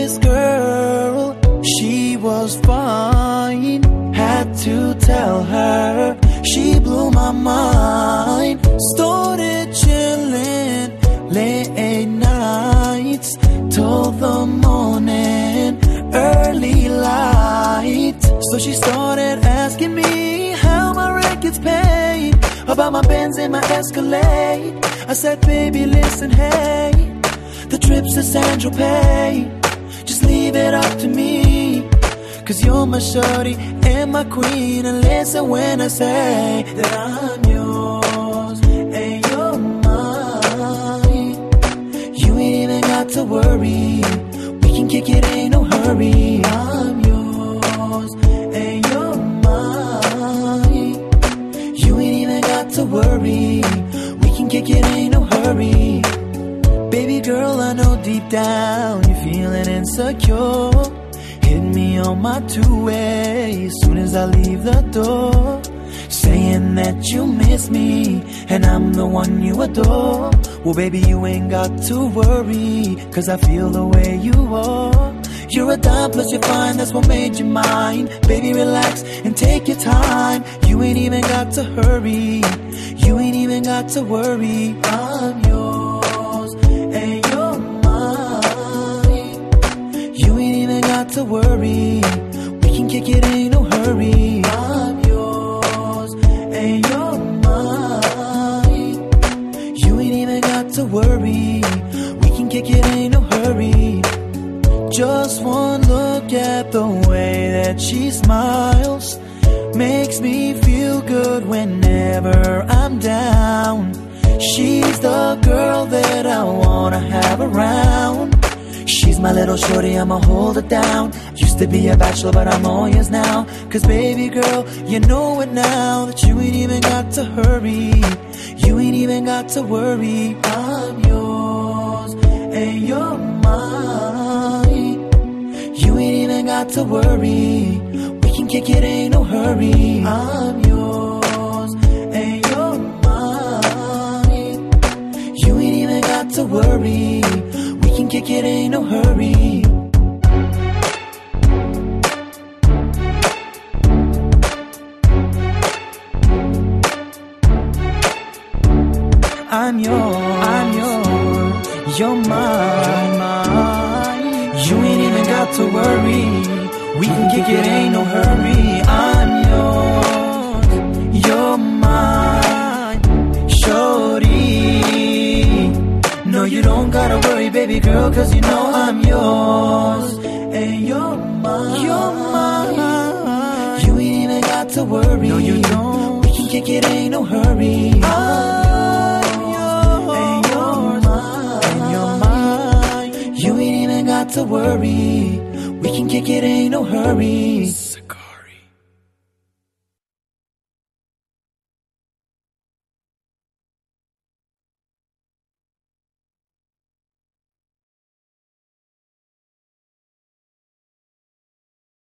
this girl, she was fine. Had to tell her, she blew my mind. Started chilling late nights till the morning, early light. So she started asking me how my rent gets paid, about my Benz and my Escalade. I said, baby, listen, hey, the trip's to San Tropez, just leave it up to me, 'cause you're my shorty and my queen. And listen when I say that I'm yours and you're mine. You ain't even got to worry, we can kick it, ain't no hurry. I'm yours and you're mine. You ain't even got to worry, we can kick it, ain't no hurry. Baby girl, I know deep down you're feeling insecure. Hit me on my two-way as soon as I leave the door, saying that you miss me and I'm the one you adore. Well, baby, you ain't got to worry, 'cause I feel the way you are. You're a dime plus you're fine, that's what made you mine. Baby, relax and take your time. You ain't even got to hurry, you ain't even got to worry. I'm yours and you're mine. You ain't even got to worry, we can kick it, ain't no hurry. I'm yours and you're mine. You ain't even got to worry, we can kick it, ain't no hurry. Just one look at the way that she smiles makes me feel good whenever I'm down. She's the girl that I wanna have around. She's my little shorty, I'ma hold her down. Used to be a bachelor, but I'm all yours now. 'Cause baby girl, you know it now, that you ain't even got to hurry, you ain't even got to worry. I'm yours and you're mine. You ain't even got to worry, we can kick it, ain't no hurry. I'm yours and you're mine. You ain't even got to worry, we can kick it, ain't no hurry. I'm yours, you're mine. You ain't even got to worry, we can kick it, ain't no hurry. I'm yours, you're mine, shorty. No, you don't gotta worry, baby girl, 'cause you know I'm yours and you're mine. You're mine. You ain't even got to worry, no, you don't. We can kick it, ain't no hurry. To worry, we can kick it, ain't no hurry.